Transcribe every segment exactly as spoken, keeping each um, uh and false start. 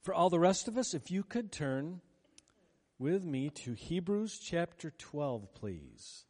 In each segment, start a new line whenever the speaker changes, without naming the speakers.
For all the rest of us, if you could turn with me to Hebrews chapter twelve, please.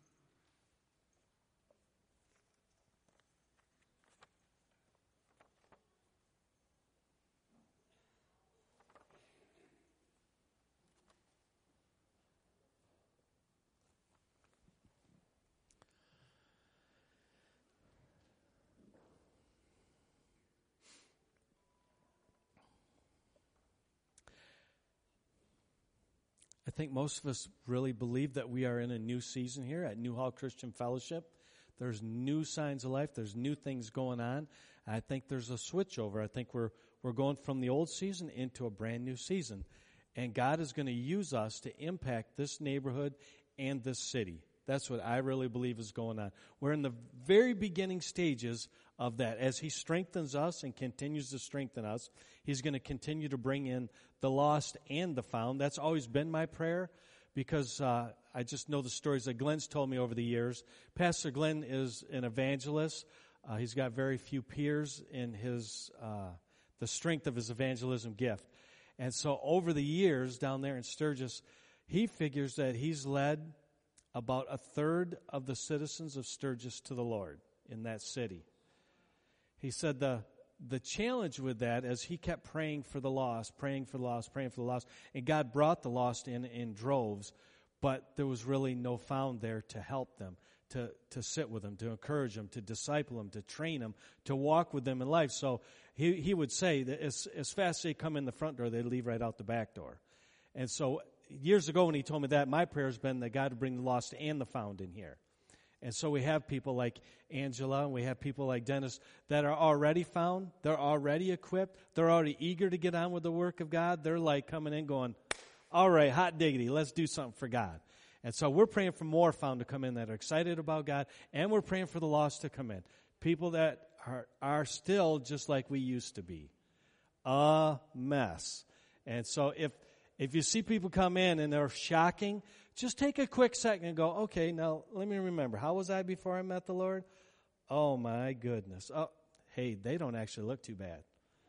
I think most of us really believe that we are in a new season here at New Hall Christian Fellowship. There's new signs of life. There's new things going on. I think there's a switchover. I think we're we're going from the old season into a brand new season. And God is going to use us to impact this neighborhood and this city. That's what I really believe is going on. We're in the very beginning stages of that. As He strengthens us and continues to strengthen us, He's going to continue to bring in the lost and the found. That's always been my prayer, because uh, I just know the stories that Glenn's told me over the years. Pastor Glenn is an evangelist. Uh, he's got very few peers in his uh, the strength of his evangelism gift. And so over the years down there in Sturgis, he figures that he's led about a third of the citizens of Sturgis to the Lord in that city. He said the the challenge with that, as he kept praying for the lost, praying for the lost, praying for the lost, and God brought the lost in in droves, but there was really no found there to help them, to, to sit with them, to encourage them, to disciple them, to train them, to walk with them in life. So he, he would say that as, as fast as they come in the front door, they leave right out the back door. And so years ago when he told me that, my prayer has been that God would bring the lost and the found in here. And so we have people like Angela, and we have people like Dennis that are already found. They're already equipped. They're already eager to get on with the work of God. They're like coming in going, all right, hot diggity, let's do something for God. And so we're praying for more found to come in that are excited about God, and we're praying for the lost to come in. People that are, are still just like we used to be. A mess. And so if if you see people come in and they're shocking, just take a quick second and go, okay, now let me remember. How was I before I met the Lord? Oh, my goodness. Oh, hey, they don't actually look too bad.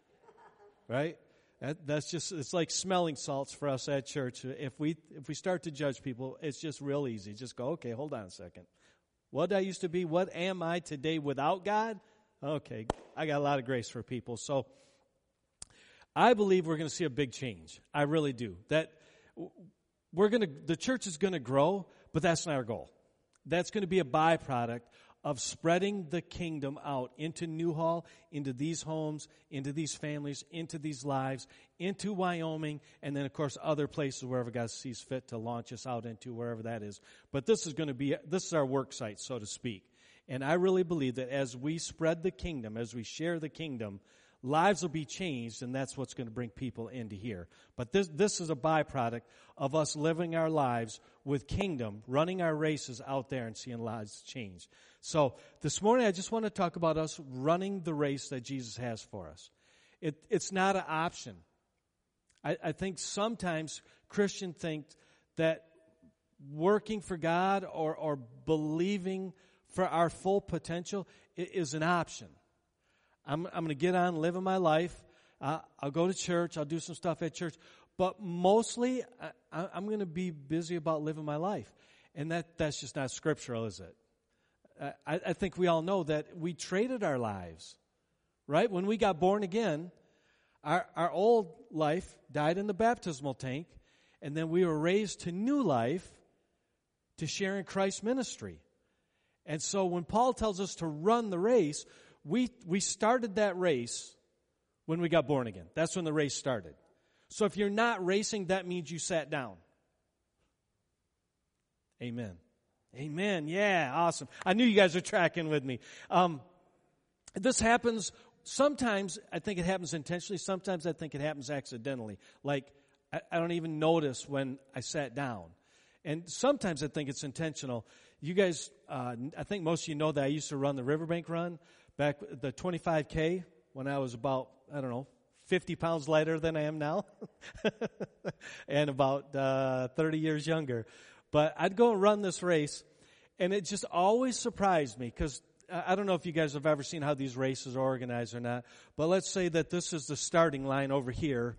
Right? That, that's just, it's like smelling salts for us at church. If we if we start to judge people, it's just real easy. Just go, okay, hold on a second. What I used to be, what am I today without God? Okay, I got a lot of grace for people. So I believe we're going to see a big change. I really do. That we're going to, the church is going to grow, but that's not our goal. That's going to be a byproduct of spreading the kingdom out into New Hall, into these homes, into these families, into these lives, into Wyoming, and then, of course, other places wherever God sees fit to launch us out into, wherever that is. But this is going to be, this is our work site, so to speak. And I really believe that as we spread the kingdom, as we share the kingdom, lives will be changed, and that's what's going to bring people into here. But this this is a byproduct of us living our lives with kingdom, running our races out there and seeing lives change. So this morning I just want to talk about us running the race that Jesus has for us. It, it's not an option. I, I think sometimes Christians think that working for God or, or believing for our full potential is an option. I'm, I'm going to get on living my life. Uh, I'll go to church. I'll do some stuff at church. But mostly, I, I'm going to be busy about living my life. And that, that's just not scriptural, is it? I, I think we all know that we traded our lives, right? When we got born again, our, our old life died in the baptismal tank, and then we were raised to new life to share in Christ's ministry. And so when Paul tells us to run the race, we we started that race when we got born again. That's when the race started. So if you're not racing, that means you sat down. Amen. Amen. Yeah, awesome. I knew you guys were tracking with me. Um, this happens sometimes. I think it happens intentionally. Sometimes I think it happens accidentally. Like I, I don't even notice when I sat down. And sometimes I think it's intentional. You guys, uh, I think most of you know that I used to run the Riverbank Run back the twenty-five K when I was about, I don't know, fifty pounds lighter than I am now and about uh, thirty years younger. But I'd go and run this race, and it just always surprised me because I don't know if you guys have ever seen how these races are organized or not, but let's say that this is the starting line over here,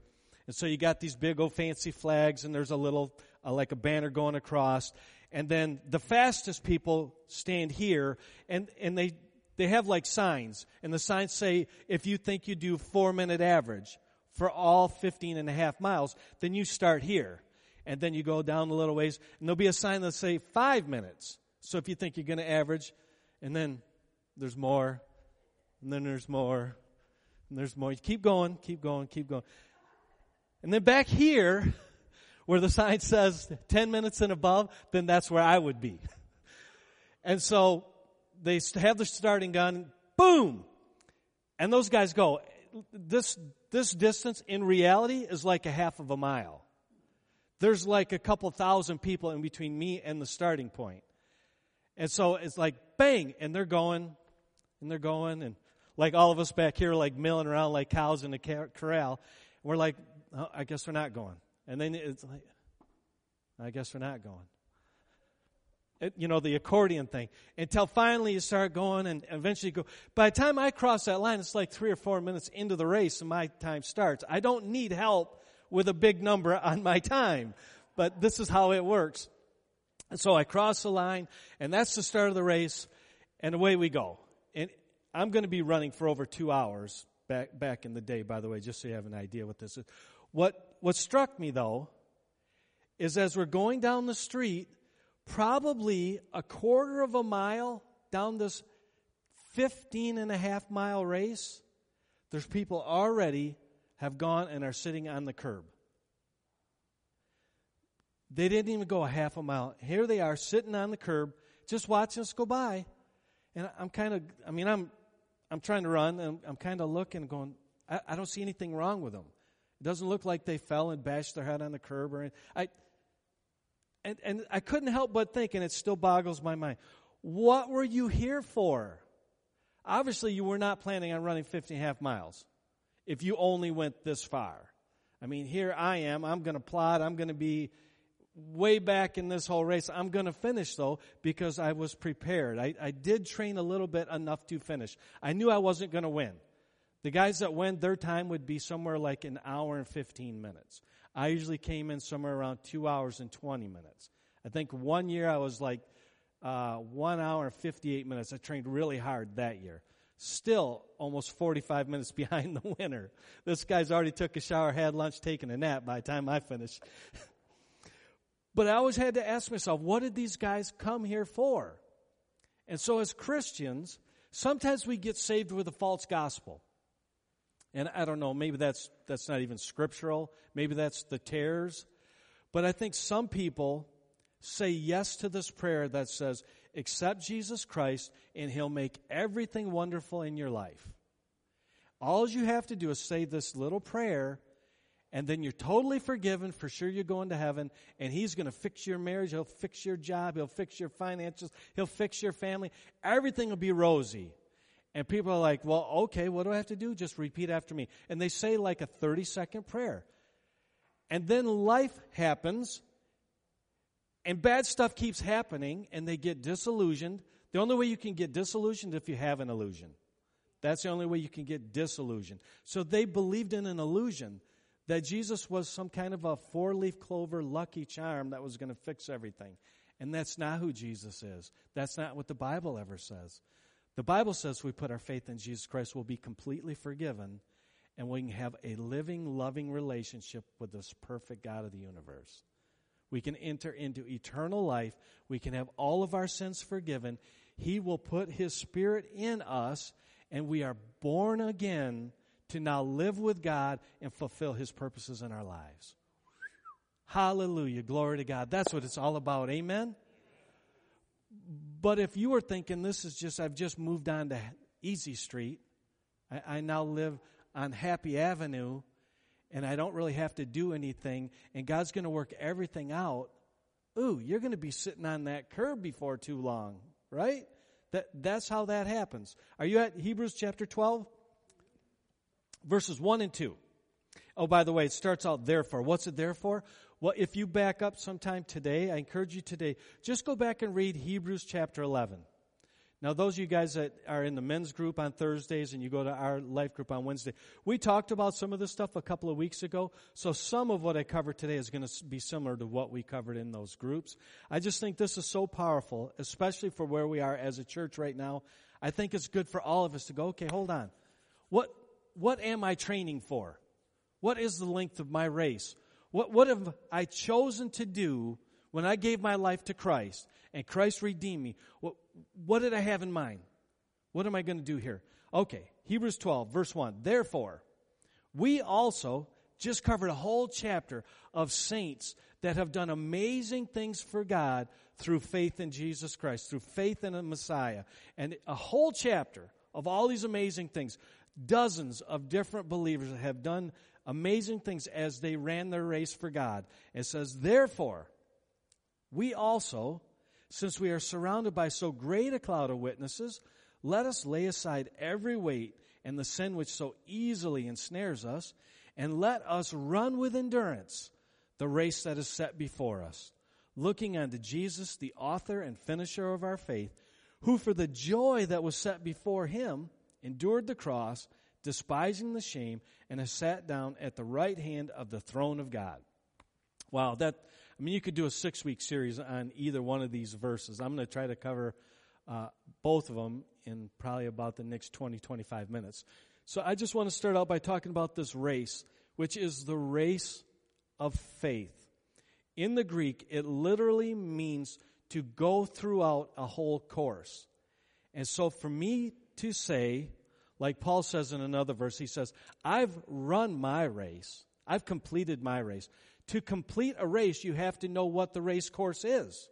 And so you got these big old fancy flags, and there's a little, uh, like a banner going across. And then the fastest people stand here, and, and they, they have like signs. And the signs say, if you think you do four minute average for all fifteen and a half miles, then you start here. And then you go down a little ways, and there'll be a sign that'll say five minutes. So if you think you're going to average, and then there's more, and then there's more, and there's more. You keep going, keep going, keep going. And then back here, where the sign says ten minutes and above, then that's where I would be. And so they have the starting gun, boom! And those guys go. This, this distance in reality is like a half of a mile. There's like a couple thousand people in between me and the starting point. And so it's like bang, and they're going, and they're going, and like all of us back here like milling around like cows in a corral. We're like, oh, I guess we're not going. And then it's like, I guess we're not going. It, you know, the accordion thing. Until finally you start going, and eventually you go. By the time I cross that line, it's like three or four minutes into the race and my time starts. I don't need help with a big number on my time. But this is how it works. And so I cross the line, and that's the start of the race, and away we go. And I'm going to be running for over two hours back back in the day, by the way, just so you have an idea what this is. What what struck me, though, is as we're going down the street, probably a quarter of a mile down this fifteen and a half mile race, there's people already have gone and are sitting on the curb. They didn't even go a half a mile. Here they are sitting on the curb, just watching us go by. And I'm kind of, I mean, I'm I'm trying to run, and I'm kind of looking and going, I, I don't see anything wrong with them. It doesn't look like they fell and bashed their head on the curb or anything. I, and, and I couldn't help but think, and it still boggles my mind, what were you here for? Obviously, you were not planning on running fifty and a half miles if you only went this far. I mean, here I am. I'm going to plod. I'm going to be way back in this whole race. I'm going to finish, though, because I was prepared. I, I did train a little bit enough to finish. I knew I wasn't going to win. The guys that win, their time would be somewhere like an hour and fifteen minutes. I usually came in somewhere around two hours and twenty minutes. I think one year I was like uh, one hour and fifty-eight minutes. I trained really hard that year. Still almost forty-five minutes behind the winner. This guy's already took a shower, had lunch, taken a nap by the time I finished. But I always had to ask myself, what did these guys come here for? And so as Christians, sometimes we get saved with a false gospel. And I don't know, maybe that's that's not even scriptural. Maybe that's the tares. But I think some people say yes to this prayer that says, accept Jesus Christ and He'll make everything wonderful in your life. All you have to do is say this little prayer, and then you're totally forgiven. For sure you're going to heaven, and He's going to fix your marriage. He'll fix your job. He'll fix your finances. He'll fix your family. Everything will be rosy. And people are like, well, okay, what do I have to do? Just repeat after me. And they say like a thirty-second prayer. And then life happens, and bad stuff keeps happening, and they get disillusioned. The only way you can get disillusioned is if you have an illusion. That's the only way you can get disillusioned. So they believed in an illusion that Jesus was some kind of a four-leaf clover lucky charm that was going to fix everything. And that's not who Jesus is. That's not what the Bible ever says. The Bible says we put our faith in Jesus Christ, we'll be completely forgiven, and we can have a living, loving relationship with this perfect God of the universe. We can enter into eternal life. We can have all of our sins forgiven. He will put His Spirit in us, and we are born again to now live with God and fulfill His purposes in our lives. Hallelujah. Glory to God. That's what it's all about. Amen? But if you were thinking this is just, I've just moved on to Easy Street, I, I now live on Happy Avenue, and I don't really have to do anything, and God's going to work everything out, ooh, you're going to be sitting on that curb before too long, right? That That's how that happens. Are you at Hebrews chapter twelve? Verses one and two. Oh, by the way, it starts out therefore. What's it there for? Well, if you back up sometime today, I encourage you today, just go back and read Hebrews chapter eleven. Now, those of you guys that are in the men's group on Thursdays and you go to our life group on Wednesday, we talked about some of this stuff a couple of weeks ago. So some of what I covered today is going to be similar to what we covered in those groups. I just think this is so powerful, especially for where we are as a church right now. I think it's good for all of us to go, okay, hold on. What what am I training for? What is the length of my race? What what have I chosen to do when I gave my life to Christ and Christ redeemed me? What, what did I have in mind? What am I going to do here? Okay, Hebrews twelve, verse one. Therefore, we also just covered a whole chapter of saints that have done amazing things for God through faith in Jesus Christ, through faith in a Messiah. And a whole chapter of all these amazing things. Dozens of different believers have done amazing things as they ran their race for God. It says, therefore, we also, since we are surrounded by so great a cloud of witnesses, let us lay aside every weight and the sin which so easily ensnares us, and let us run with endurance the race that is set before us, looking unto Jesus, the author and finisher of our faith, who for the joy that was set before him endured the cross, despising the shame, and has sat down at the right hand of the throne of God. Wow, that, I mean, you could do a six-week series on either one of these verses. I'm going to try to cover uh, both of them in probably about the next twenty, twenty-five minutes. So I just want to start out by talking about this race, which is the race of faith. In the Greek, it literally means to go throughout a whole course. And so for me to say, like Paul says in another verse, he says, I've run my race. I've completed my race. To complete a race, you have to know what the race course is.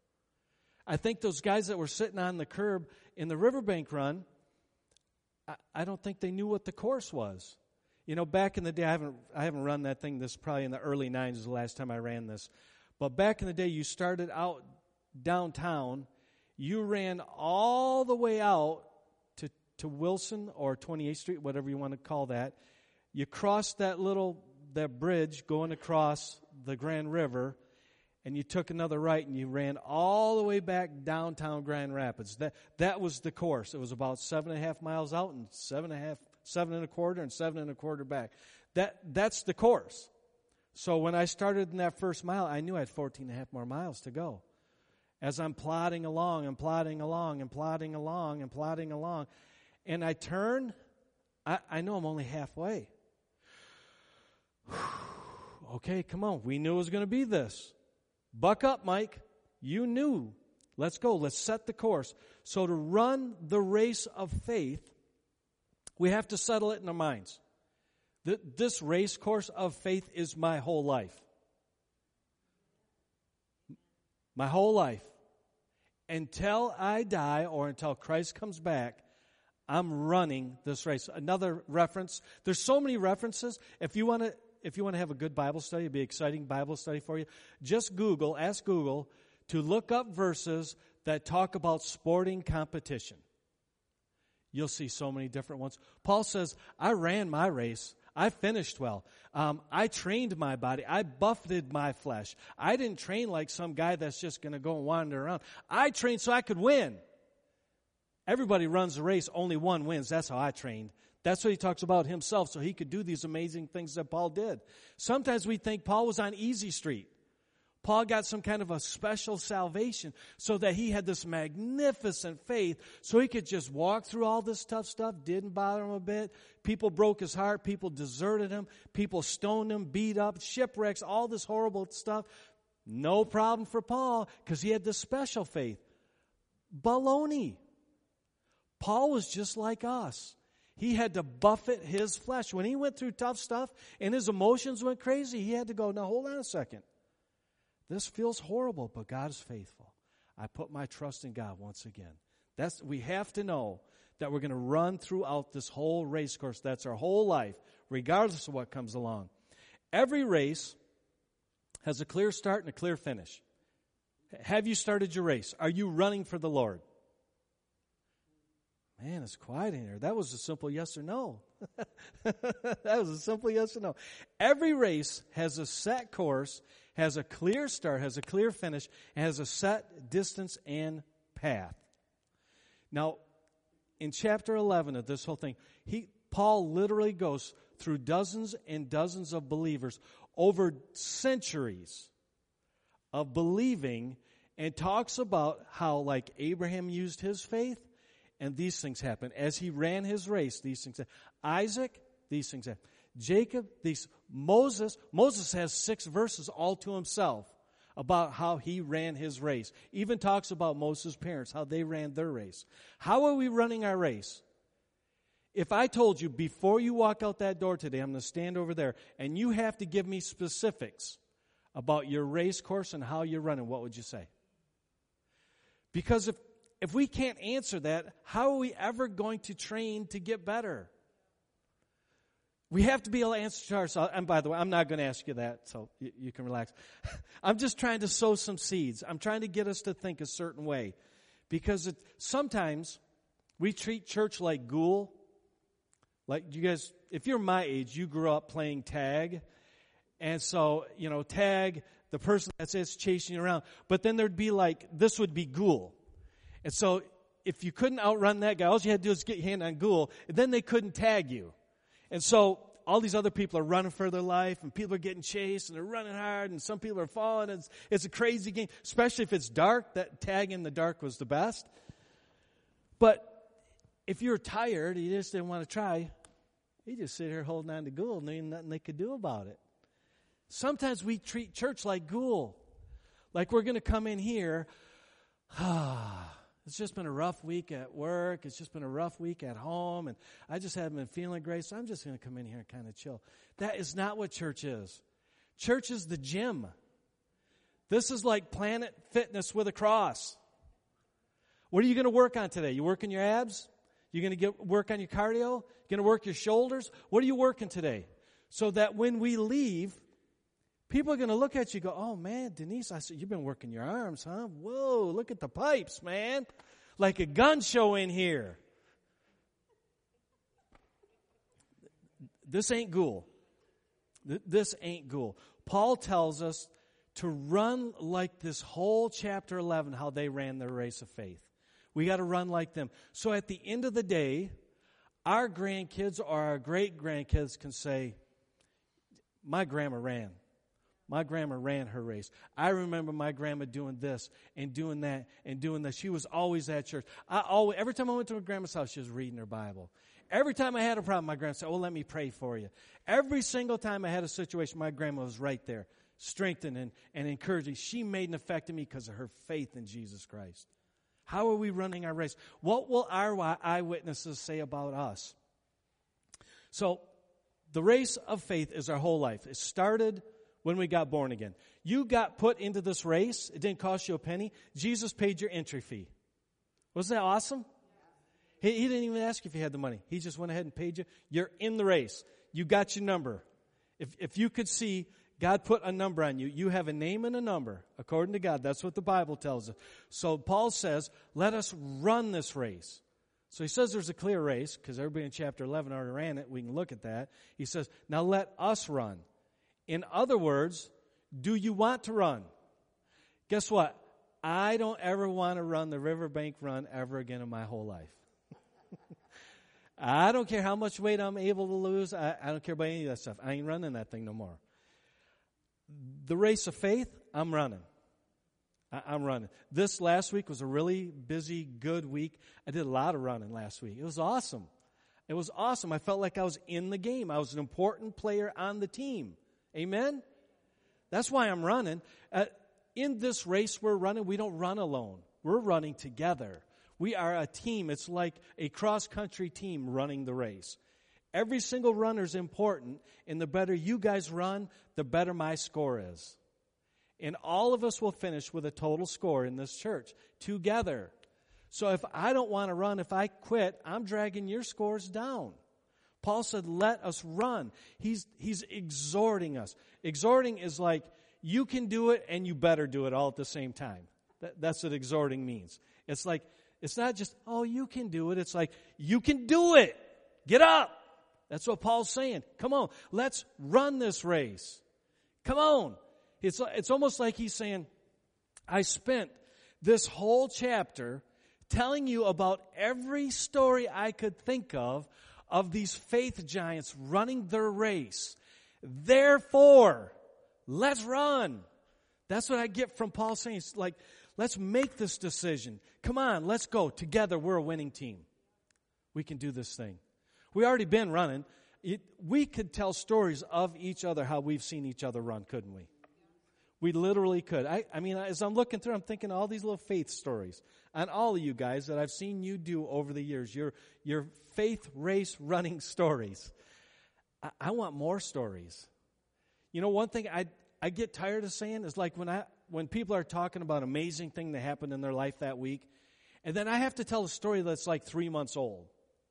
I think those guys that were sitting on the curb in the riverbank run, I, I don't think they knew what the course was. You know, back in the day, I haven't I haven't run that thing. This probably in the early nineties, the last time I ran this. But back in the day, you started out downtown. You ran all the way out to, to Wilson or twenty-eighth Street, whatever you want to call that. You crossed that little that bridge going across the Grand River, and you took another right, and you ran all the way back downtown Grand Rapids. That that was the course. It was about seven and a half miles out and seven and a half, seven and a quarter, and seven and a quarter back. That that's the course. So when I started in that first mile, I knew I had fourteen and a half more miles to go. As I'm plodding along and plodding along and plodding along and plodding along, and I turn, I, I know I'm only halfway. Okay, come on. We knew it was going to be this. Buck up, Mike. You knew. Let's go. Let's set the course. So to run the race of faith, we have to settle it in our minds. This race course of faith is my whole life. My whole life. Until I die or until Christ comes back, I'm running this race. Another reference. There's so many references. If you want to If you want to have a good Bible study, it'd be an exciting Bible study for you, just Google, ask Google to look up verses that talk about sporting competition. You'll see so many different ones. Paul says, I ran my race. I finished well. Um, I trained my body. I buffeted my flesh. I didn't train like some guy that's just going to go and wander around. I trained so I could win. Everybody runs a race. Only one wins. That's how I trained. That's what he talks about himself, so he could do these amazing things that Paul did. Sometimes we think Paul was on easy street. Paul got some kind of a special salvation so that he had this magnificent faith so he could just walk through all this tough stuff. Didn't bother him a bit. People broke his heart. People deserted him. People stoned him, beat up, shipwrecks, all this horrible stuff. No problem for Paul because he had this special faith. Baloney. Paul was just like us. He had to buffet his flesh. When he went through tough stuff and his emotions went crazy, he had to go, now hold on a second. This feels horrible, but God is faithful. I put my trust in God once again. That's we have to know that we're going to run throughout this whole race course. That's our whole life, regardless of what comes along. Every race has a clear start and a clear finish. Have you started your race? Are you running for the Lord? Man, it's quiet in here. That was a simple yes or no. That was a simple yes or no. Every race has a set course, has a clear start, has a clear finish, and has a set distance and path. Now, in chapter eleven of this whole thing, he Paul literally goes through dozens and dozens of believers over centuries of believing and talks about how, like, Abraham used his faith and these things happened. As he ran his race, these things happened. Isaac, these things happened. Jacob, these, Moses, Moses has six verses all to himself about how he ran his race. Even talks about Moses' parents, how they ran their race. How are we running our race? If I told you before you walk out that door today, I'm going to stand over there, and you have to give me specifics about your race course and how you're running, what would you say? Because if, if we can't answer that, how are we ever going to train to get better? We have to be able to answer to ourselves. And by the way, I'm not going to ask you that, so you, you can relax. I'm just trying to sow some seeds. I'm trying to get us to think a certain way. Because it, sometimes we treat church like ghoul. Like you guys, if you're my age, you grew up playing tag. And so, you know, tag, the person that says chasing you around. But then there'd be like, this would be ghoul. And so if you couldn't outrun that guy, all you had to do is get your hand on ghoul. And then they couldn't tag you. And so all these other people are running for their life, and people are getting chased, and they're running hard, and some people are falling. And it's, it's a crazy game, especially if it's dark. That tag in the dark was the best. But if you're tired, you just didn't want to try, you just sit here holding on to ghoul, and there's nothing they could do about it. Sometimes we treat church like ghoul. Like we're going to come in here, ah, it's just been a rough week at work. It's just been a rough week at home. And I just haven't been feeling great, so I'm just going to come in here and kind of chill. That is not what church is. Church is the gym. This is like Planet Fitness with a cross. What are you going to work on today? You working your abs? You're going to get work on your cardio? You're going to work your shoulders? What are you working today? So that when we leave, people are going to look at you and go, oh, man, Denise, I said, you've been working your arms, huh? Whoa, look at the pipes, man. Like a gun show in here. This ain't ghoul. This ain't ghoul. Paul tells us to run like this whole chapter eleven, how they ran their race of faith. We got to run like them. So at the end of the day, our grandkids or our great-grandkids can say, my grandma ran. My grandma ran her race. I remember my grandma doing this and doing that and doing this. She was always at church. I always, every time I went to my grandma's house, she was reading her Bible. Every time I had a problem, my grandma said, oh, let me pray for you. Every single time I had a situation, my grandma was right there, strengthening and encouraging. She made an effect in me because of her faith in Jesus Christ. How are we running our race? What will our eyewitnesses say about us? So the race of faith is our whole life. It started when we got born again. You got put into this race. It didn't cost you a penny. Jesus paid your entry fee. Wasn't that awesome? He, he didn't even ask you if you had the money. He just went ahead and paid you. You're in the race. You got your number. If, if you could see God put a number on you, you have a name and a number, according to God. That's what the Bible tells us. So Paul says, let us run this race. So he says there's a clear race, because everybody in chapter eleven already ran it. We can look at that. He says, now let us run. In other words, do you want to run? Guess what? I don't ever want to run the Riverbank Run ever again in my whole life. I don't care how much weight I'm able to lose. I, I don't care about any of that stuff. I ain't running that thing no more. The race of faith, I'm running. I, I'm running. This last week was a really busy, good week. I did a lot of running last week. It was awesome. It was awesome. I felt like I was in the game. I was an important player on the team. Amen? That's why I'm running. Uh, in this race we're running, we don't run alone. We're running together. We are a team. It's like a cross-country team running the race. Every single runner is important, and the better you guys run, the better my score is. And all of us will finish with a total score in this church together. So if I don't want to run, if I quit, I'm dragging your scores down. Paul said, let us run. He's, he's exhorting us. Exhorting is like, you can do it and you better do it all at the same time. That, that's what exhorting means. It's like, it's not just, oh, you can do it. It's like, you can do it. Get up. That's what Paul's saying. Come on, let's run this race. Come on. It's, it's almost like he's saying, I spent this whole chapter telling you about every story I could think of of these faith giants running their race. Therefore, let's run. That's what I get from Paul saying. It's like, let's make this decision. Come on, let's go. Together, we're a winning team. We can do this thing. We already been running. It, we could tell stories of each other, how we've seen each other run, couldn't we? We literally could. I, I mean, as I'm looking through, I'm thinking all these little faith stories on all of you guys that I've seen you do over the years, your your faith race running stories. I, I want more stories. You know, one thing I I get tired of saying is like when I when people are talking about amazing thing that happened in their life that week, and then I have to tell a story that's like three months old.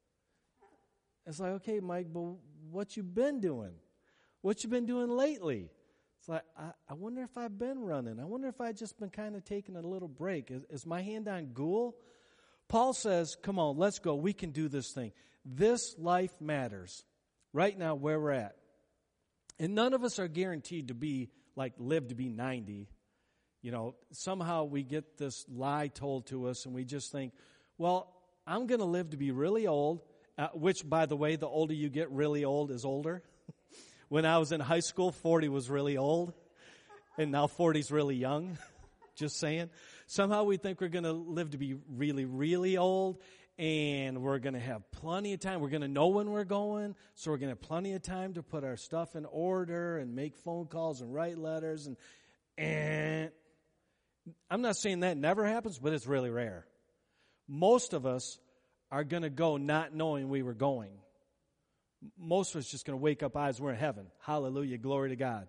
It's like, okay, Mike, but what you been doing? What you been doing lately? It's like, I, I wonder if I've been running. I wonder if I've just been kind of taking a little break. Is, is my hand on Google? Paul says, come on, let's go. We can do this thing. This life matters right now where we're at. And none of us are guaranteed to be, like, live to be ninety. You know, somehow we get this lie told to us and we just think, well, I'm going to live to be really old, uh, which, by the way, the older you get, really old is older. When I was in high school, forty was really old, and now forty's really young. Just saying. Somehow we think we're going to live to be really, really old, and we're going to have plenty of time. We're going to know when we're going, so we're going to have plenty of time to put our stuff in order and make phone calls and write letters. And, and I'm not saying that never happens, but it's really rare. Most of us are going to go not knowing we were going. Most of us just going to wake up eyes, we're in heaven. Hallelujah, glory to God.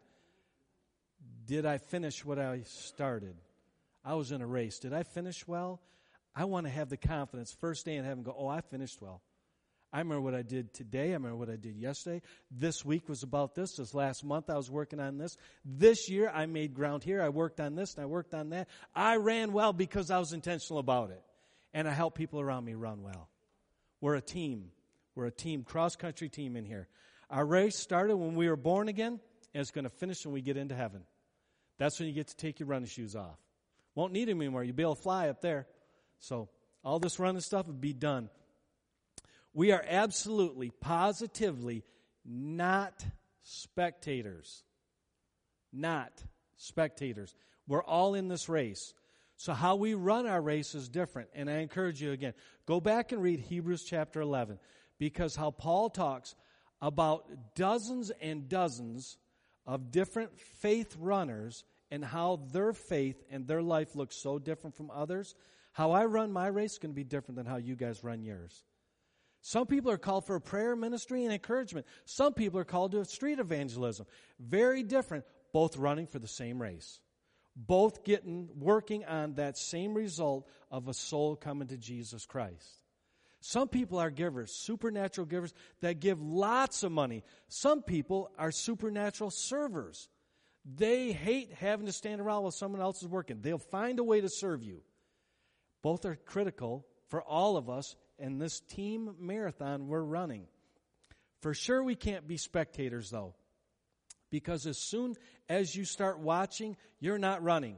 Did I finish what I started? I was in a race. Did I finish well? I want to have the confidence, first day in heaven, go, oh, I finished well. I remember what I did today. I remember what I did yesterday. This week was about this. This last month I was working on this. This year I made ground here. I worked on this and I worked on that. I ran well because I was intentional about it. And I helped people around me run well. We're a team. We're a team, cross-country team in here. Our race started when we were born again, and it's going to finish when we get into heaven. That's when you get to take your running shoes off. Won't need them anymore. You'll be able to fly up there. So all this running stuff will be done. We are absolutely, positively not spectators. Not spectators. We're all in this race. So how we run our race is different. And I encourage you again, go back and read Hebrews chapter eleven. Because how Paul talks about dozens and dozens of different faith runners and how their faith and their life looks so different from others. How I run my race is going to be different than how you guys run yours. Some people are called for a prayer ministry and encouragement. Some people are called to street evangelism. Very different, both running for the same race. Both getting, working on that same result of a soul coming to Jesus Christ. Some people are givers, supernatural givers that give lots of money. Some people are supernatural servers. They hate having to stand around while someone else is working. They'll find a way to serve you. Both are critical for all of us in this team marathon we're running. For sure we can't be spectators, though, because as soon as you start watching, you're not running.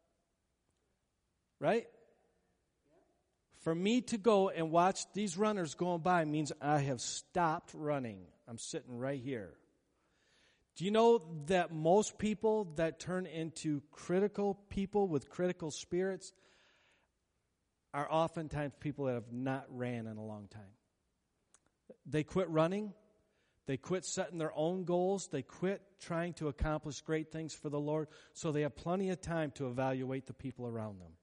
Right? For me to go and watch these runners going by means I have stopped running. I'm sitting right here. Do you know that most people that turn into critical people with critical spirits are oftentimes people that have not ran in a long time? They quit running. They quit setting their own goals. They quit trying to accomplish great things for the Lord, so they have plenty of time to evaluate the people around them.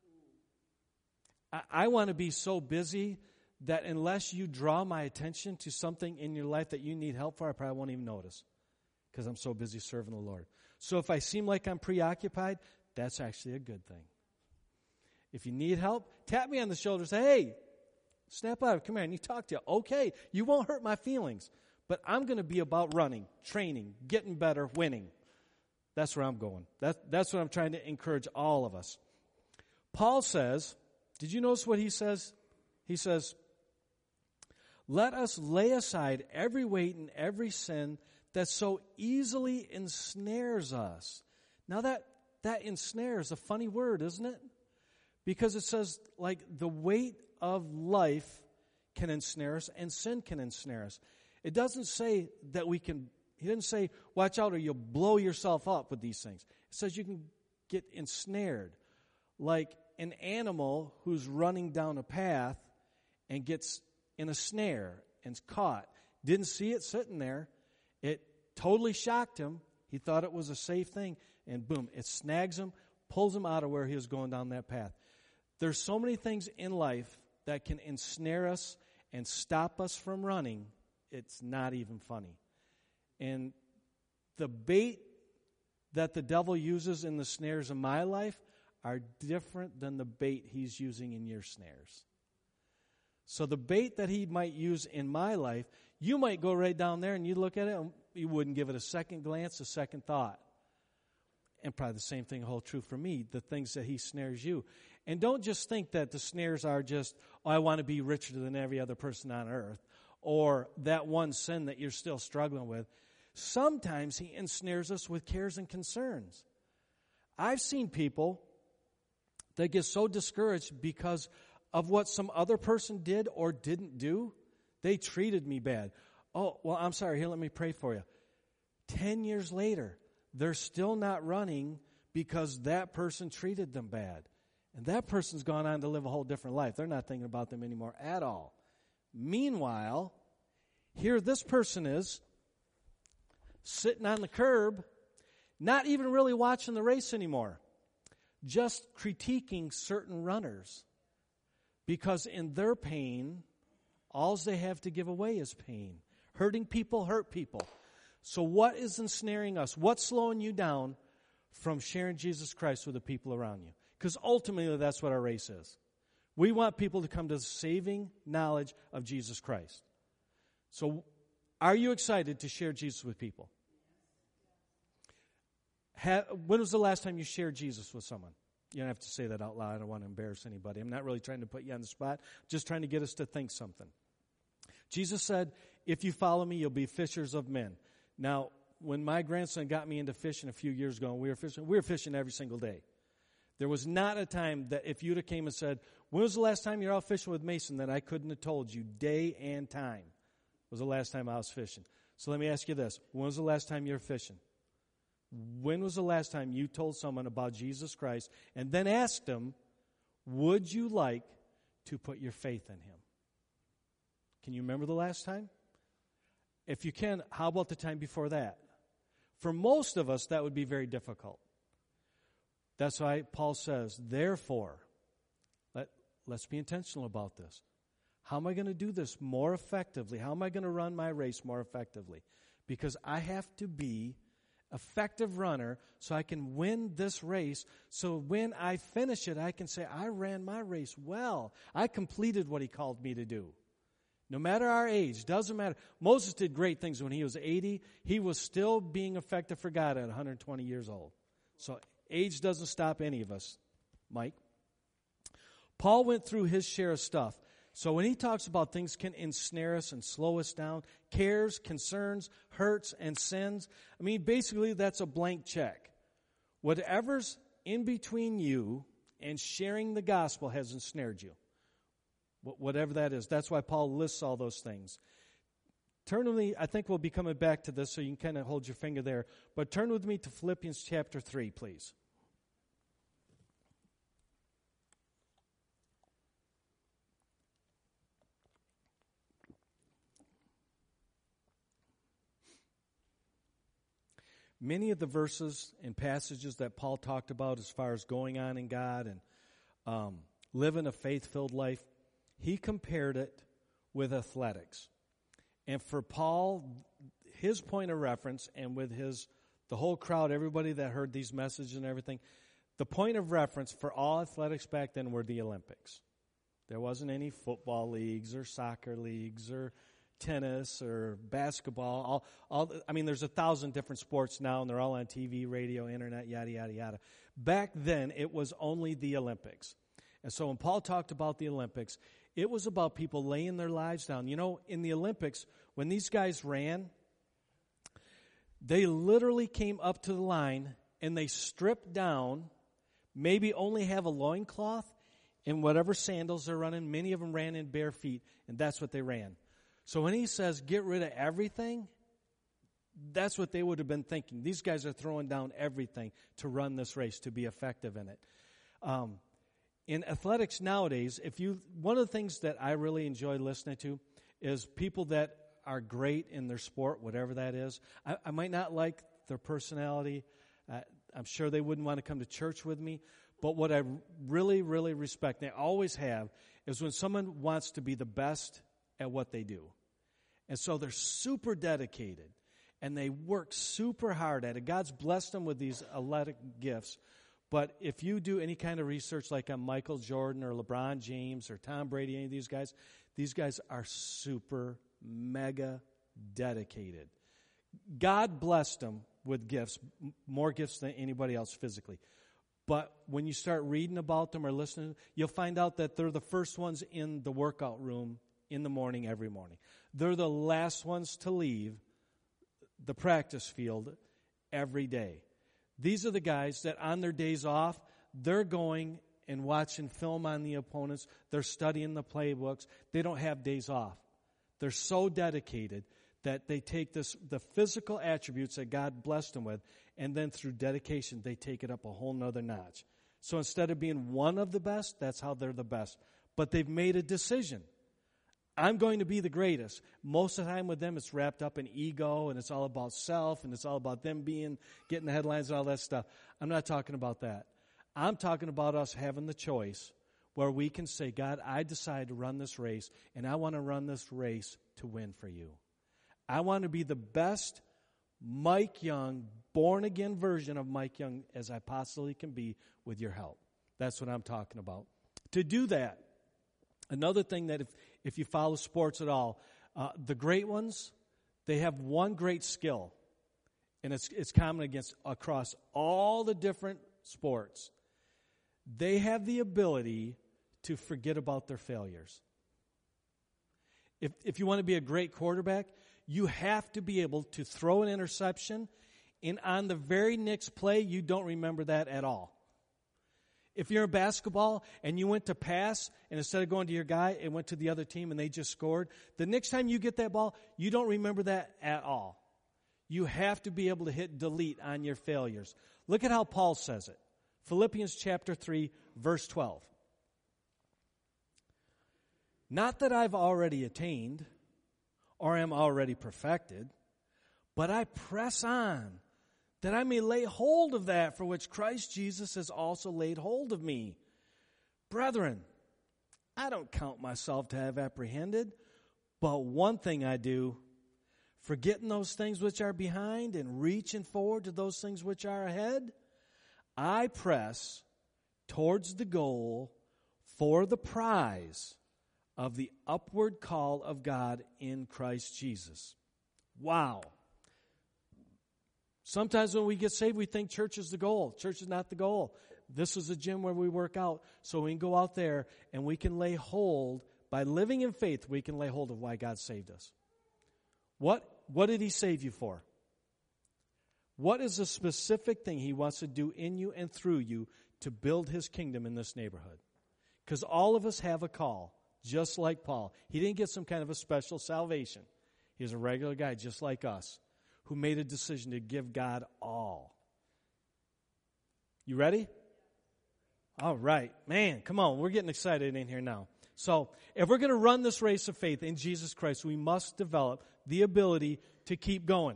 I, I want to be so busy that unless you draw my attention to something in your life that you need help for, I probably won't even notice because I'm so busy serving the Lord. So if I seem like I'm preoccupied, that's actually a good thing. If you need help, tap me on the shoulder and say, hey, snap out, come here, I need to talk to you. Okay, you won't hurt my feelings, but I'm going to be about running, training, getting better, winning. That's where I'm going. That, that's what I'm trying to encourage all of us. Paul says, did you notice what he says? He says, let us lay aside every weight and every sin that so easily ensnares us. Now that, that ensnare is a funny word, isn't it? Because it says, like, the weight of life can ensnare us and sin can ensnare us. It doesn't say that we can, he didn't say, watch out or you'll blow yourself up with these things. It says you can get ensnared. Like an animal who's running down a path and gets in a snare and's caught. Didn't see it sitting there. It totally shocked him. He thought it was a safe thing. And boom, it snags him, pulls him out of where he was going down that path. There's so many things in life that can ensnare us and stop us from running. It's not even funny. And the bait that the devil uses in the snares of my life are different than the bait he's using in your snares. So the bait that he might use in my life, you might go right down there and you look at it and you wouldn't give it a second glance, a second thought. And probably the same thing holds true for me, the things that he snares you. And don't just think that the snares are just, oh, I want to be richer than every other person on earth, or that one sin that you're still struggling with. Sometimes he ensnares us with cares and concerns. I've seen people that get so discouraged because of what some other person did or didn't do. They treated me bad. Oh, well, I'm sorry. Here, let me pray for you. Ten years later, they're still not running because that person treated them bad. And that person's gone on to live a whole different life. They're not thinking about them anymore at all. Meanwhile, here this person is sitting on the curb, not even really watching the race anymore, just critiquing certain runners. Because in their pain, all they have to give away is pain. Hurting people hurt people. So what is ensnaring us? What's slowing you down from sharing Jesus Christ with the people around you? Because ultimately that's what our race is. We want people to come to the saving knowledge of Jesus Christ. So are you excited to share Jesus with people? Ha- when was the last time you shared Jesus with someone? You don't have to say that out loud. I don't want to embarrass anybody. I'm not really trying to put you on the spot. Just trying to get us to think something. Jesus said, if you follow me, you'll be fishers of men. Now, when my grandson got me into fishing a few years ago, and we were fishing, we were fishing every single day. There was not a time that if you'd have came and said, when was the last time you were out fishing with Mason, that I couldn't have told you day and time was the last time I was fishing. So let me ask you this. When was the last time you were fishing? When was the last time you told someone about Jesus Christ and then asked them, would you like to put your faith in him? Can you remember the last time? If you can, how about the time before that? For most of us, that would be very difficult. That's why Paul says, therefore, let, let's be intentional about this. How am I going to do this more effectively? How am I going to run my race more effectively? Because I have to be effective runner so I can win this race. So when I finish it, I can say, I ran my race well. I completed what he called me to do. No matter our age, doesn't matter. Moses did great things when he was eighty. He was still being effective for God at one hundred twenty years old. So age doesn't stop any of us, Mike. Paul went through his share of stuff. So when he talks about things can ensnare us and slow us down, cares, concerns, hurts, and sins, I mean, basically that's a blank check. Whatever's in between you and sharing the gospel has ensnared you. Whatever that is. That's why Paul lists all those things. Turn with me, I think we'll be coming back to this so you can kind of hold your finger there. But turn with me to Philippians chapter three, please. Many of the verses and passages that Paul talked about as far as going on in God and um, living a faith-filled life, he compared it with athletics. And for Paul, his point of reference, and with his the whole crowd, everybody that heard these messages and everything, the point of reference for all athletics back then were the Olympics. There wasn't any football leagues or soccer leagues or tennis or basketball. All, all, I mean, there's a thousand different sports now, and they're all on T V, radio, internet, yada, yada, yada. Back then, it was only the Olympics. And so when Paul talked about the Olympics, it was about people laying their lives down. You know, in the Olympics, when these guys ran, they literally came up to the line and they stripped down, maybe only have a loincloth, in whatever sandals they're running. Many of them ran in bare feet, and that's what they ran. So when he says get rid of everything, that's what they would have been thinking. These guys are throwing down everything to run this race, to be effective in it. Um, in athletics nowadays, if you one of the things that I really enjoy listening to is people that are great in their sport, whatever that is. I, I might not like their personality. Uh, I'm sure they wouldn't want to come to church with me. But what I really, really respect, and I always have, is when someone wants to be the best at what they do. And so they're super dedicated, and they work super hard at it. God's blessed them with these athletic gifts. But if you do any kind of research like on Michael Jordan or LeBron James or Tom Brady, any of these guys, these guys are super, mega dedicated. God blessed them with gifts, more gifts than anybody else physically. But when you start reading about them or listening, you'll find out that they're the first ones in the workout room in the morning every morning. They're the last ones to leave the practice field every day. These are the guys that on their days off, they're going and watching film on the opponents. They're studying the playbooks. They don't have days off. They're so dedicated that they take this the physical attributes that God blessed them with, and then through dedication, they take it up a whole nother notch. So instead of being one of the best, that's how they're the best. But they've made a decision. I'm going to be the greatest. Most of the time with them, it's wrapped up in ego, and it's all about self, and it's all about them being, getting the headlines and all that stuff. I'm not talking about that. I'm talking about us having the choice where we can say, God, I decide to run this race, and I want to run this race to win for you. I want to be the best Mike Young, born-again version of Mike Young as I possibly can be with your help. That's what I'm talking about. To do that, another thing that if, if you follow sports at all, uh, the great ones, they have one great skill, and it's it's common against across all the different sports. They have the ability to forget about their failures. If if you want to be a great quarterback, you have to be able to throw an interception, and on the very next play, you don't remember that at all. If you're in basketball and you went to pass, and instead of going to your guy, it went to the other team and they just scored, the next time you get that ball, you don't remember that at all. You have to be able to hit delete on your failures. Look at how Paul says it. Philippians chapter three, verse twelve. Not that I've already attained or am already perfected, but I press on, that I may lay hold of that for which Christ Jesus has also laid hold of me. Brethren, I don't count myself to have apprehended, but one thing I do, forgetting those things which are behind and reaching forward to those things which are ahead, I press towards the goal for the prize of the upward call of God in Christ Jesus. Wow. Sometimes when we get saved, we think church is the goal. Church is not the goal. This is a gym where we work out, so we can go out there and we can lay hold, by living in faith, we can lay hold of why God saved us. What, what did He save you for? What is the specific thing He wants to do in you and through you to build His kingdom in this neighborhood? Because all of us have a call, just like Paul. He didn't get some kind of a special salvation. He was a regular guy just like us, who made a decision to give God all. You ready? All right. Man, come on. We're getting excited in here now. So, if we're going to run this race of faith in Jesus Christ, we must develop the ability to keep going.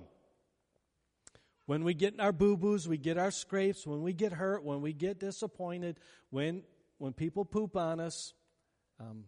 When we get in our boo-boos, we get our scrapes, when we get hurt, when we get disappointed, when when people poop on us, um,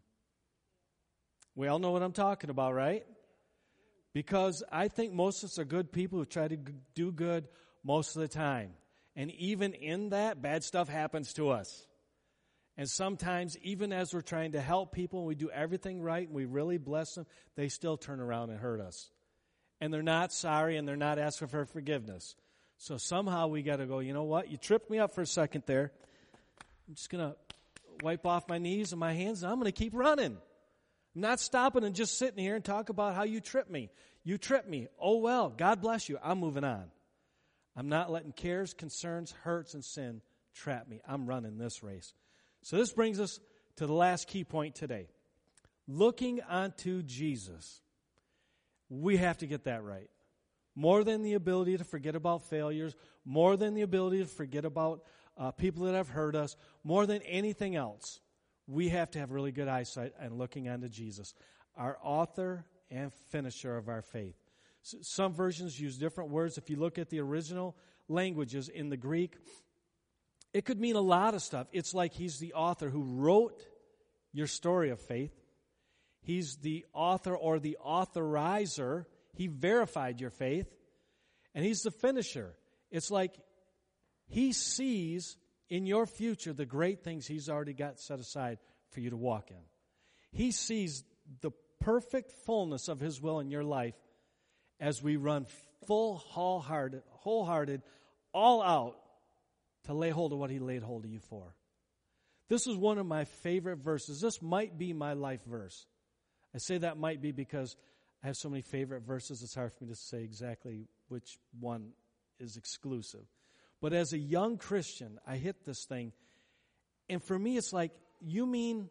we all know what I'm talking about, right? Because I think most of us are good people who try to g- do good most of the time. And even in that, bad stuff happens to us. And sometimes, even as we're trying to help people and we do everything right and we really bless them, they still turn around and hurt us. And they're not sorry and they're not asking for forgiveness. So somehow we got to go, you know what? You tripped me up for a second there. I'm just going to wipe off my knees and my hands and I'm going to keep running. I'm not stopping and just sitting here and talk about how you tripped me. You tripped me. Oh, well, God bless you. I'm moving on. I'm not letting cares, concerns, hurts, and sin trap me. I'm running this race. So this brings us to the last key point today. Looking unto Jesus. We have to get that right. More than the ability to forget about failures, more than the ability to forget about uh, people that have hurt us, more than anything else, we have to have really good eyesight and looking unto Jesus, our author and finisher of our faith. S- some versions use different words. If you look at the original languages in the Greek, it could mean a lot of stuff. It's like he's the author who wrote your story of faith. He's the author or the authorizer. He verified your faith. And he's the finisher. It's like he sees in your future the great things he's already got set aside for you to walk in. He sees the perfect fullness of his will in your life as we run full, wholehearted, wholehearted, all out to lay hold of what he laid hold of you for. This is one of my favorite verses. This might be my life verse. I say that might be because I have so many favorite verses, it's hard for me to say exactly which one is exclusive. But as a young Christian, I hit this thing, and for me it's like, you mean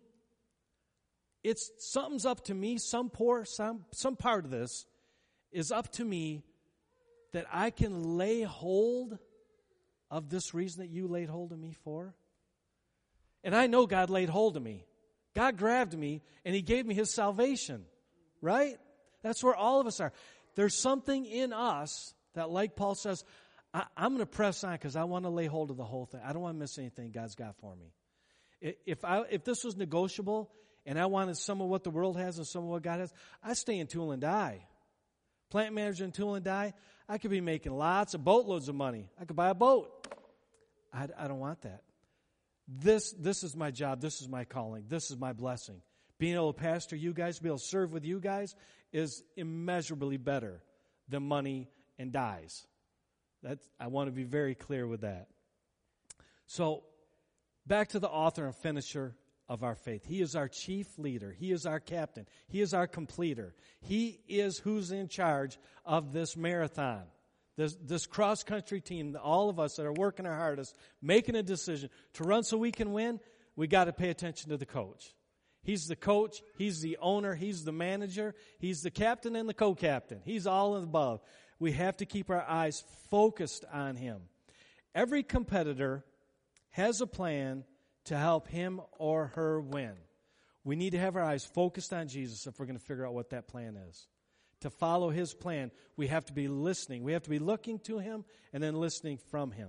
it's something's up to me, some poor, some some part of this is up to me that I can lay hold of this reason that you laid hold of me for? And I know God laid hold of me. God grabbed me, and he gave me his salvation, right? That's where all of us are. There's something in us that, like Paul says, I, I'm going to press on because I want to lay hold of the whole thing. I don't want to miss anything God's got for me. If I if this was negotiable and I wanted some of what the world has and some of what God has, I'd stay in Tool and Die. Plant manager in Tool and Die, I could be making lots of boatloads of money. I could buy a boat. I, I don't want that. This this is my job. This is my calling. This is my blessing. Being able to pastor you guys, be able to serve with you guys is immeasurably better than money and dies. That's, I want to be very clear with that. So, back to the author and finisher of our faith. He is our chief leader. He is our captain. He is our completer. He is who's in charge of this marathon. This, this cross-country team, all of us that are working our hardest, making a decision to run so we can win, we got to pay attention to the coach. He's the coach. He's the owner. He's the manager. He's the captain and the co-captain. He's all above. We have to keep our eyes focused on him. Every competitor has a plan to help him or her win. We need to have our eyes focused on Jesus if we're going to figure out what that plan is. To follow his plan, we have to be listening. We have to be looking to him and then listening from him.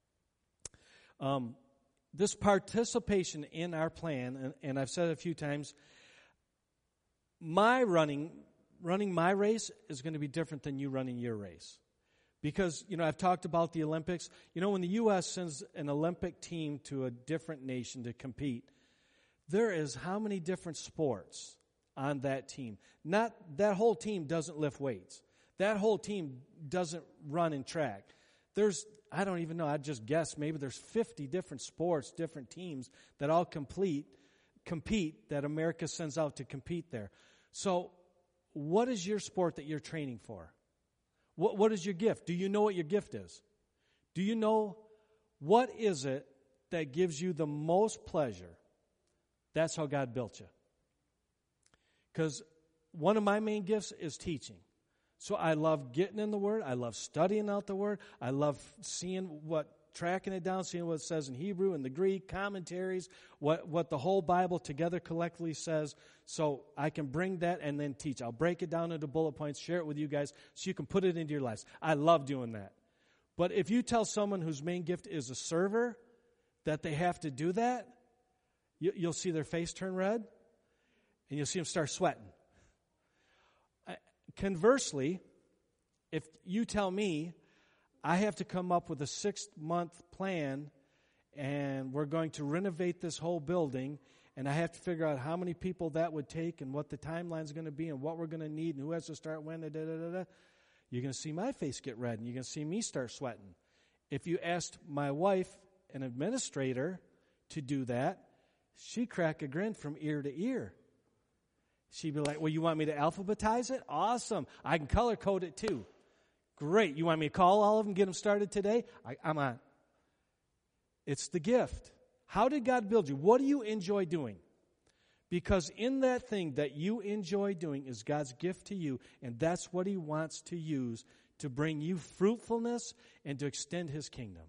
Um, this participation in our plan, and, and I've said it a few times, my running, running my race is going to be different than you running your race. Because, you know, I've talked about the Olympics. You know, when the U S sends an Olympic team to a different nation to compete, there is how many different sports on that team. Not that whole team doesn't lift weights. That whole team doesn't run and track. There's, I don't even know, I'd just guess maybe there's fifty different sports, different teams that all complete, compete, that America sends out to compete there. So what is your sport that you're training for? What, what is your gift? Do you know what your gift is? Do you know what is it that gives you the most pleasure? That's how God built you. Because one of my main gifts is teaching. So I love getting in the Word. I love studying out the Word. I love seeing what, tracking it down, seeing what it says in Hebrew and the Greek, commentaries, what, what the whole Bible together collectively says. So I can bring that and then teach. I'll break it down into bullet points, share it with you guys so you can put it into your lives. I love doing that. But if you tell someone whose main gift is a server that they have to do that, you, you'll see their face turn red. And you'll see them start sweating. Conversely, if you tell me I have to come up with a six-month plan and we're going to renovate this whole building and I have to figure out how many people that would take and what the timeline is going to be and what we're going to need and who has to start when, da, da, da, da, you're going to see my face get red and you're going to see me start sweating. If you asked my wife, an administrator, to do that, she'd crack a grin from ear to ear. She'd be like, well, you want me to alphabetize it? Awesome. I can color code it too. Great. You want me to call all of them, get them started today? I, I'm on. It's the gift. How did God build you? What do you enjoy doing? Because in that thing that you enjoy doing is God's gift to you, and that's what He wants to use to bring you fruitfulness and to extend His kingdom.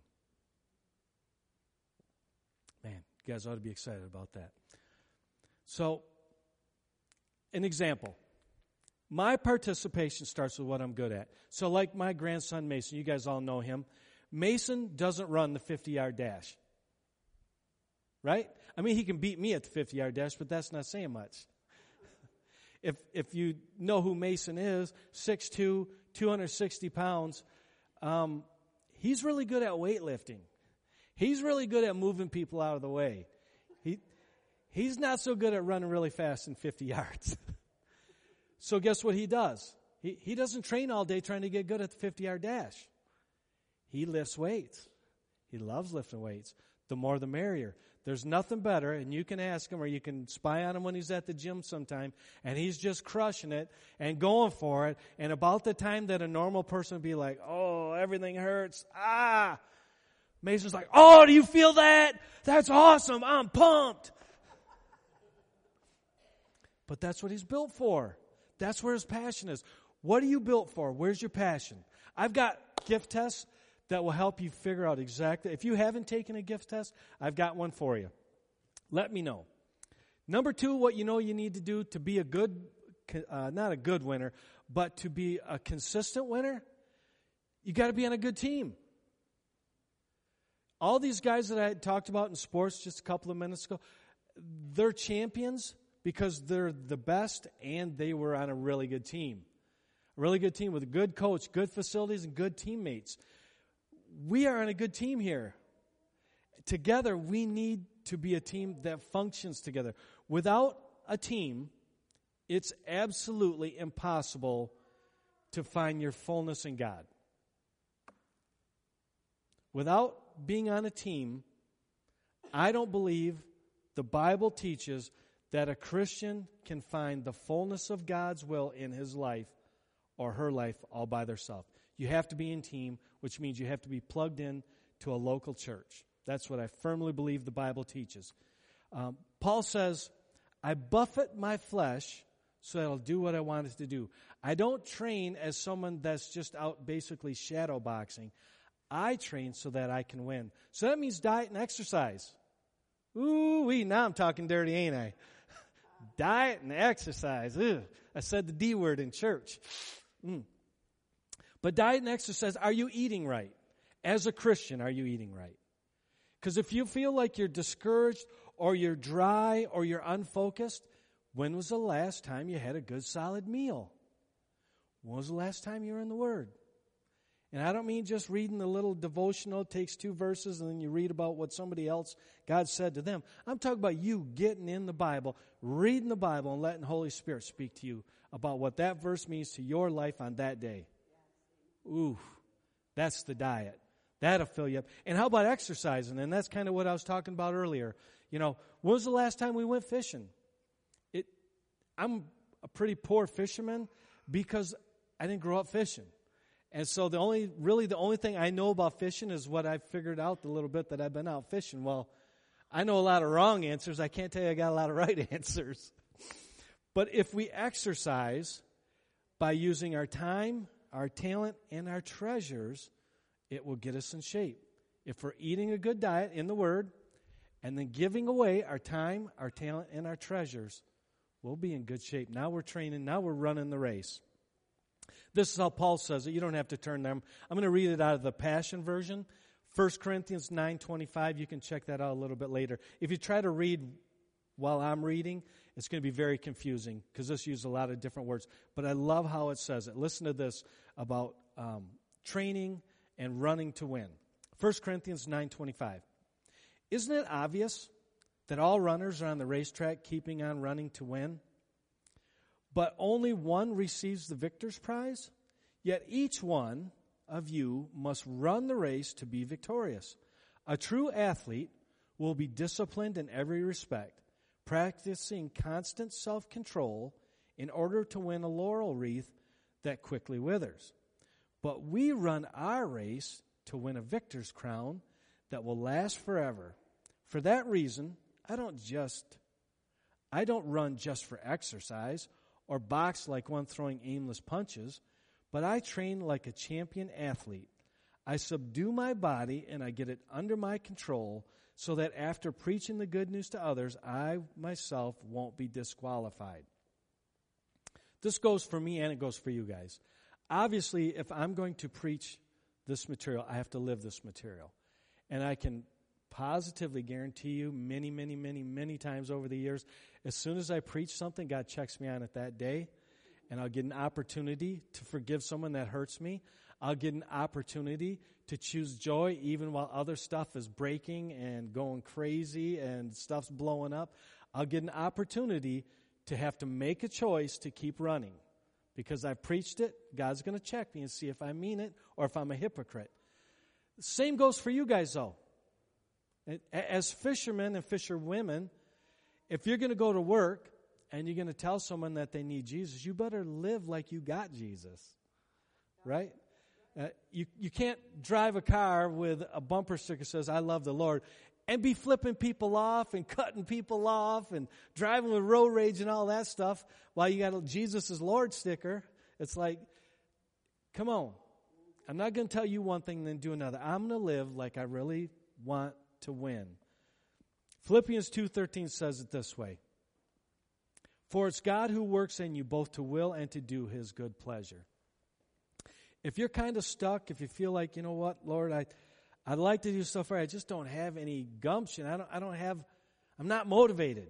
Man, you guys ought to be excited about that. So, an example. My participation starts with what I'm good at. So like my grandson Mason, you guys all know him. Mason doesn't run the fifty-yard dash. Right? I mean, he can beat me at the fifty-yard dash, but that's not saying much. If if you know who Mason is, six two, two hundred sixty pounds, um, he's really good at weightlifting. He's really good at moving people out of the way. He He's not so good at running really fast in fifty yards. So guess what he does? He he doesn't train all day trying to get good at the fifty-yard dash. He lifts weights. He loves lifting weights. The more the merrier. There's nothing better, and you can ask him or you can spy on him when he's at the gym sometime, and he's just crushing it and going for it. And about the time that a normal person would be like, oh, everything hurts. Ah! Mason's like, oh, do you feel that? That's awesome. I'm pumped. But that's what he's built for. That's where his passion is. What are you built for? Where's your passion? I've got gift tests that will help you figure out exactly. If you haven't taken a gift test, I've got one for you. Let me know. Number two, what you know you need to do to be a good, uh, not a good winner, but to be a consistent winner, you got to be on a good team. All these guys that I had talked about in sports just a couple of minutes ago, they're champions because they're the best and they were on a really good team. A really good team with a good coach, good facilities, and good teammates. We are on a good team here. Together, we need to be a team that functions together. Without a team, it's absolutely impossible to find your fullness in God. Without being on a team, I don't believe the Bible teaches that a Christian can find the fullness of God's will in his life or her life all by themselves. You have to be in team, which means you have to be plugged in to a local church. That's what I firmly believe the Bible teaches. Um, Paul says, I buffet my flesh so that I'll do what I want it to do. I don't train as someone that's just out basically shadow boxing. I train so that I can win. So that means diet and exercise. Ooh-wee, now I'm talking dirty, ain't I? Diet and exercise. Ugh. I said the D word in church. Mm. But diet and exercise, are you eating right? As a Christian, are you eating right? Because if you feel like you're discouraged or you're dry or you're unfocused, when was the last time you had a good solid meal? When was the last time you were in the Word? And I don't mean just reading the little devotional, it takes two verses and then you read about what somebody else, God said to them. I'm talking about you getting in the Bible, reading the Bible and letting the Holy Spirit speak to you about what that verse means to your life on that day. Ooh, that's the diet. That'll fill you up. And how about exercising? And that's kind of what I was talking about earlier. You know, when was the last time we went fishing? It. I'm a pretty poor fisherman because I didn't grow up fishing. And so the only, really the only thing I know about fishing is what I've figured out the little bit that I've been out fishing. Well, I know a lot of wrong answers. I can't tell you I got a lot of right answers. But if we exercise by using our time, our talent, and our treasures, it will get us in shape. If we're eating a good diet in the Word and then giving away our time, our talent, and our treasures, we'll be in good shape. Now we're training. Now we're running the race. This is how Paul says it. You don't have to turn them. I'm going to read it out of the Passion Version. First Corinthians nine twenty-five. You can check that out a little bit later. If you try to read while I'm reading, it's going to be very confusing because this uses a lot of different words. But I love how it says it. Listen to this about um, training and running to win. First Corinthians nine twenty-five. Isn't it obvious that all runners are on the racetrack keeping on running to win? But only one receives the victor's prize? Yet each one of you must run the race to be victorious. A true athlete will be disciplined in every respect, practicing constant self-control in order to win a laurel wreath that quickly withers. But we run our race to win a victor's crown that will last forever. For that reason, I don't just, I don't run just for exercise or box like one throwing aimless punches, but I train like a champion athlete. I subdue my body and I get it under my control so that after preaching the good news to others, I myself won't be disqualified. This goes for me and it goes for you guys. Obviously, if I'm going to preach this material, I have to live this material. And I can positively guarantee you many, many, many, many times over the years, as soon as I preach something, God checks me on it that day, and I'll get an opportunity to forgive someone that hurts me. I'll get an opportunity to choose joy even while other stuff is breaking and going crazy and stuff's blowing up. I'll get an opportunity to have to make a choice to keep running. Because I've preached it, God's going to check me and see if I mean it or if I'm a hypocrite. Same goes for you guys, though. As fishermen and fisherwomen, if you're going to go to work and you're going to tell someone that they need Jesus, you better live like you got Jesus, right? Uh, you, you can't drive a car with a bumper sticker that says, I love the Lord, and be flipping people off and cutting people off and driving with road rage and all that stuff while you got a Jesus is Lord sticker. It's like, come on. I'm not going to tell you one thing and then do another. I'm going to live like I really want to win. Philippians two thirteen says it this way. For it's God who works in you both to will and to do his good pleasure. If you're kind of stuck, if you feel like, you know what, Lord, I, I'd like to do stuff right, I just don't have any gumption. I don't, I don't have, I'm not motivated.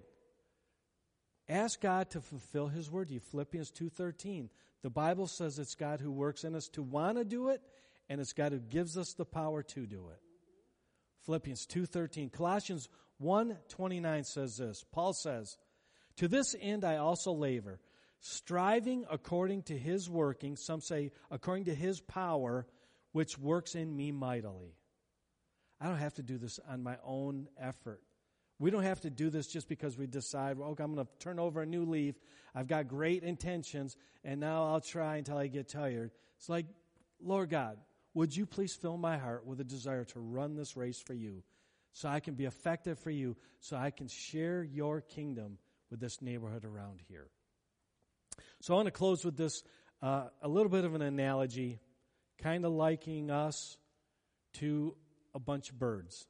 Ask God to fulfill his word to you. Philippians two thirteen. The Bible says it's God who works in us to want to do it, and it's God who gives us the power to do it. Philippians two thirteen. Colossians one twenty-nine says this. Paul says, to this end I also labor, striving according to his working, some say according to his power, which works in me mightily. I don't have to do this on my own effort. We don't have to do this just because we decide, well, okay, I'm going to turn over a new leaf. I've got great intentions, and now I'll try until I get tired. It's like, Lord God, would you please fill my heart with a desire to run this race for you so I can be effective for you, so I can share your kingdom with this neighborhood around here. So I want to close with this, uh, a little bit of an analogy, kind of likening us to a bunch of birds.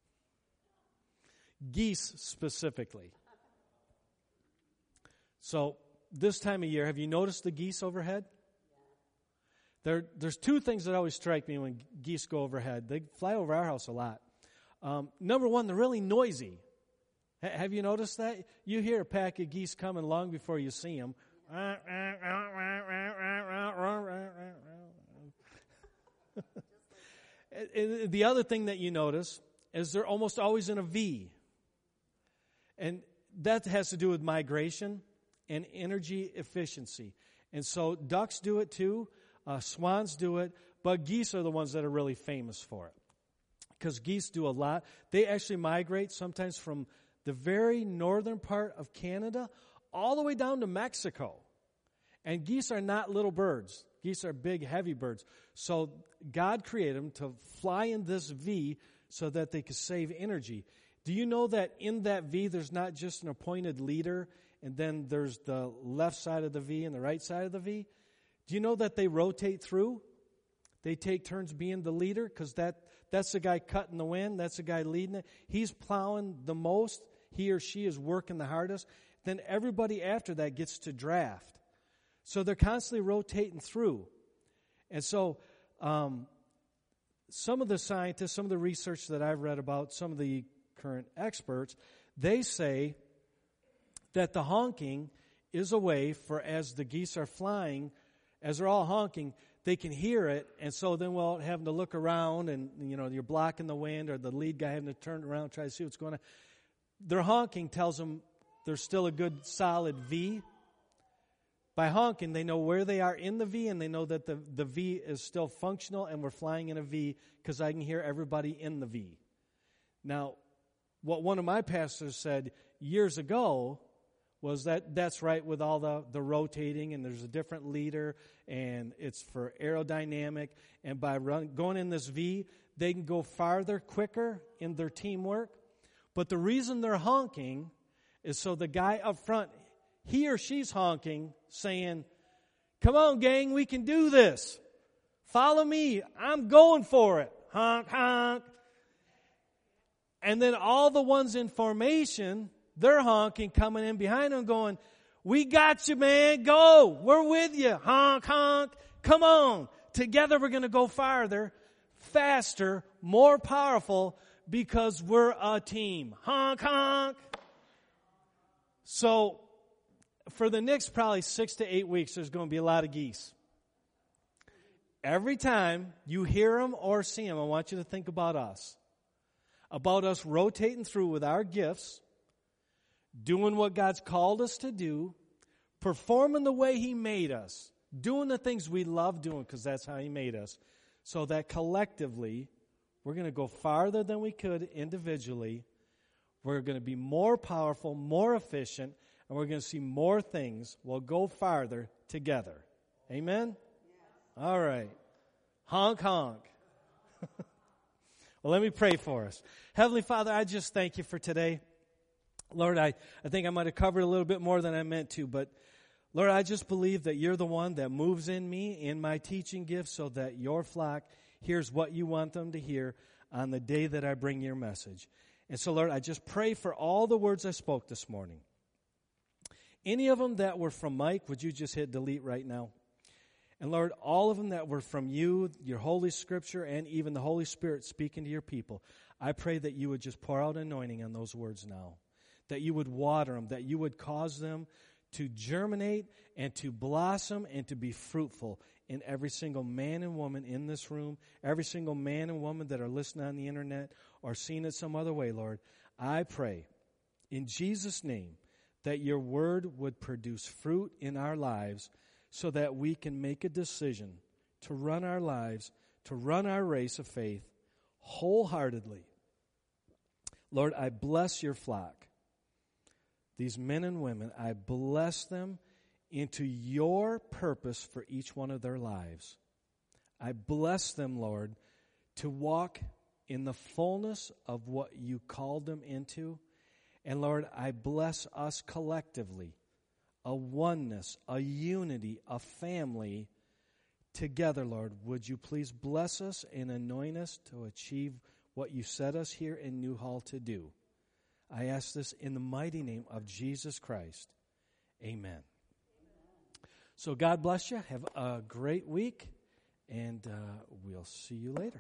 Geese specifically. So this time of year, have you noticed the geese overhead? There, there's two things that always strike me when geese go overhead. They fly over our house a lot. Um, number one, they're really noisy. H- have you noticed that? You hear a pack of geese coming long before you see them. The other thing that you notice is they're almost always in a V. And that has to do with migration and energy efficiency. And so ducks do it too. Uh, swans do it, but geese are the ones that are really famous for it. Because geese do a lot. They actually migrate sometimes from the very northern part of Canada all the way down to Mexico. And geese are not little birds. Geese are big, heavy birds. So God created them to fly in this V so that they could save energy. Do you know that in that V there's not just an appointed leader and then there's the left side of the V and the right side of the V? Do you know that they rotate through? They take turns being the leader because that, that's the guy cutting the wind. That's the guy leading it. He's plowing the most. He or she is working the hardest. Then everybody after that gets to draft. So they're constantly rotating through. And so um, some of the scientists, some of the research that I've read about, some of the current experts, they say that the honking is a way for, as the geese are flying, as they're all honking, they can hear it, and so then we'll having to look around, and you know you're blocking the wind, or the lead guy having to turn around and try to see what's going on. Their honking tells them there's still a good solid V. By honking, they know where they are in the V, and they know that the, the V is still functional, and we're flying in a V because I can hear everybody in the V. Now, what one of my pastors said years ago was that that's right with all the, the rotating, and there's a different leader, and it's for aerodynamic, and by run, going in this V, they can go farther quicker in their teamwork. But the reason they're honking is so the guy up front, he or she's honking, saying, come on, gang, we can do this. Follow me. I'm going for it. Honk, honk. And then all the ones in formation, they're honking, coming in behind them going, we got you, man. Go. We're with you. Honk, honk. Come on. Together we're going to go farther, faster, more powerful because we're a team. Honk, honk. So for the next probably six to eight weeks, there's going to be a lot of geese. Every time you hear them or see them, I want you to think about us. About us rotating through with our gifts, doing what God's called us to do, performing the way He made us, doing the things we love doing because that's how He made us, so that collectively we're going to go farther than we could individually. We're going to be more powerful, more efficient, and we're going to see more things. We'll go farther together. Amen? Yeah. All right. Honk, honk. Well, let me pray for us. Heavenly Father, I just thank you for today. Lord, I, I think I might have covered a little bit more than I meant to, but Lord, I just believe that you're the one that moves in me, in my teaching gifts, so that your flock hears what you want them to hear on the day that I bring your message. And so, Lord, I just pray for all the words I spoke this morning. Any of them that were from Mike, would you just hit delete right now? And Lord, all of them that were from you, your Holy Scripture, and even the Holy Spirit speaking to your people, I pray that you would just pour out anointing on those words now, that you would water them, that you would cause them to germinate and to blossom and to be fruitful in every single man and woman in this room, every single man and woman that are listening on the internet or seeing it some other way, Lord. I pray in Jesus' name that your word would produce fruit in our lives so that we can make a decision to run our lives, to run our race of faith wholeheartedly. Lord, I bless your flock. These men and women, I bless them into your purpose for each one of their lives. I bless them, Lord, to walk in the fullness of what you called them into. And Lord, I bless us collectively, a oneness, a unity, a family together, Lord. Would you please bless us and anoint us to achieve what you set us here in New Hall to do? I ask this in the mighty name of Jesus Christ. Amen. So God bless you. Have a great week, and uh, we'll see you later.